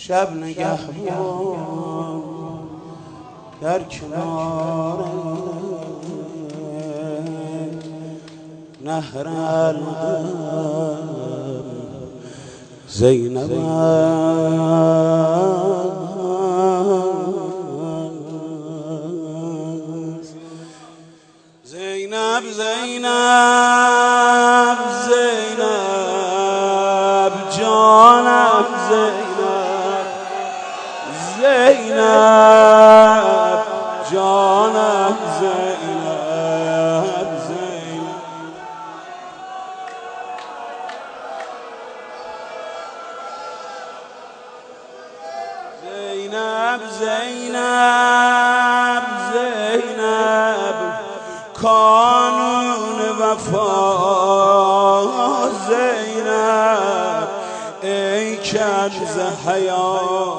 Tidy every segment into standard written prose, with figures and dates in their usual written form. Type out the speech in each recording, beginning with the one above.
شب نگهبان در کنار نهر الغم زینب زینب زینب زینب جانم زینب زینب جانم زینب زینب زینب زینب کانون وفا زینب ای کنز حیا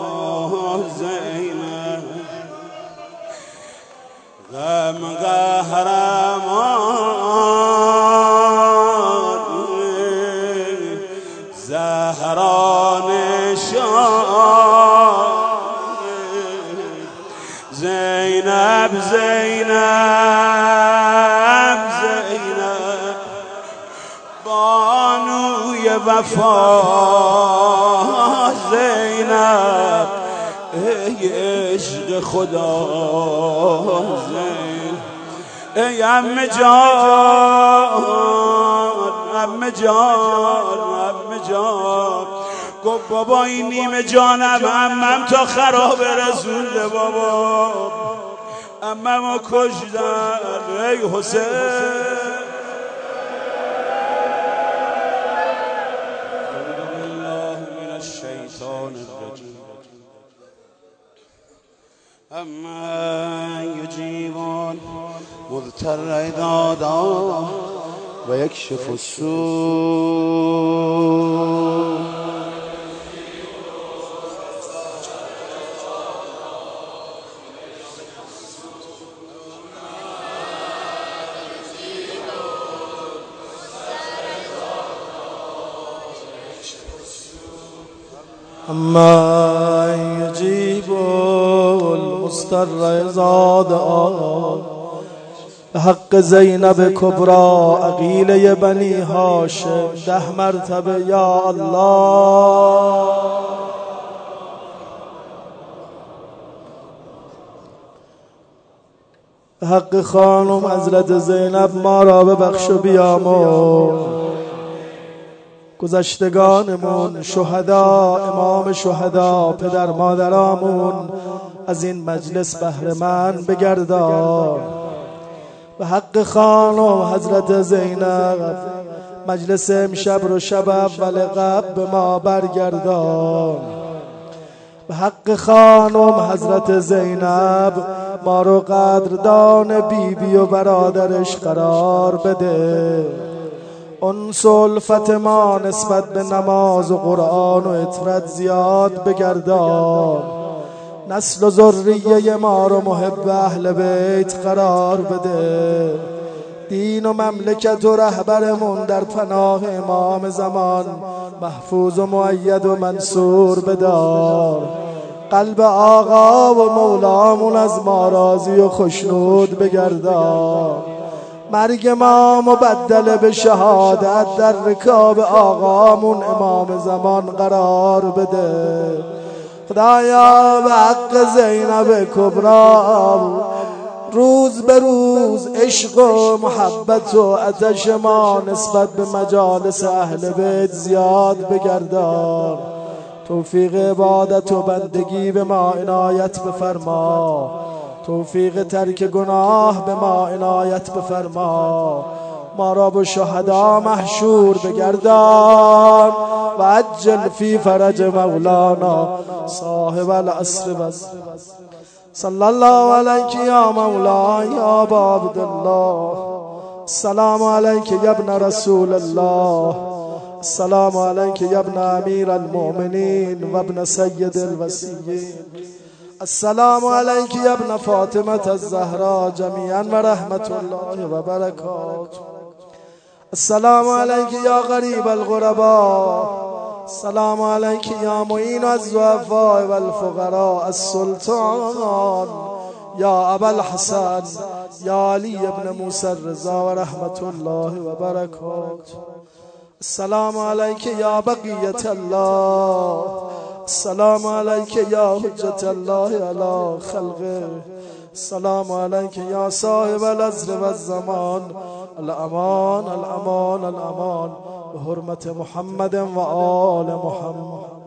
زینب غم قهرمان زهران شاه زینب زینب زینب بانوی وفا زینب ای عشق خدا زینب ای عمه جان عمه جان عمه جان گفت بابا این نیمه جانم عمم تا خراب رسونده بابا عممو کشتن ای حسین اما یجیبون مضطر اذا دعا و یکشف السوء اما یجیب المضطر اذا دعا به حق زینب کبرا عقیله بنی هاشم 10 مرتبه یا الله به حق خانم حضرت زینب ما را ببخش و بیامرز گذشتگانمون شهدا امام شهدا پدر مادرامون از این مجلس بهره‌مند بگردان به حق خانم حضرت زینب مجلس امشب رو شب اول قبل به ما برگردان به حق خانم حضرت زینب ما رو قدردان بیبی و برادرش قرار بده انس و الفت ما نسبت به نماز و قرآن و عترت زیاد بگردان نسل و ذریه ما رو محب اهل بیت قرار بده دین و مملکت و رهبرمون در پناه امام زمان محفوظ و مؤید و منصور بدار قلب آقا و مولامون از ما راضی و خوشنود بگردان مرگ ما مبدل به شهادت در رکاب آقامون امام زمان قرار بده خدایا به حق زینب کبرا روز به روز عشق و محبت و آتش ما نسبت به مجالس اهل بیت زیاد بگردان توفیق عبادت و بندگی به ما عنایت بفرما توفیق ترک گناه به ما عنایت بفرما ما را به شهدا محشور بگردان و عجل فی فرج مولانا صاحب العصر و صلی الله علیک یا مولا یا ابا عبدالله السلام علیک یا ابن رسول الله السلام علیک یا ابن امیر المؤمنین و ابن سید الوصیین السلام علیک یا ابن فاطمة الزهراء جمیعا و رحمت الله و برکاته السلام علیک یا غریب الغرباء السلام عليك يا معين الضعفاء والفقراء السلطان يا أبا الحسن يا علي بن موسى الرضا ورحمة الله وبركاته. السلام عليك يا بقية الله، السلام عليك يا حجة الله على خلقه، السلام عليك يا صاحب العصر والزمان. الأمان الأمان الأمان بحرمة محمد وآل محمد.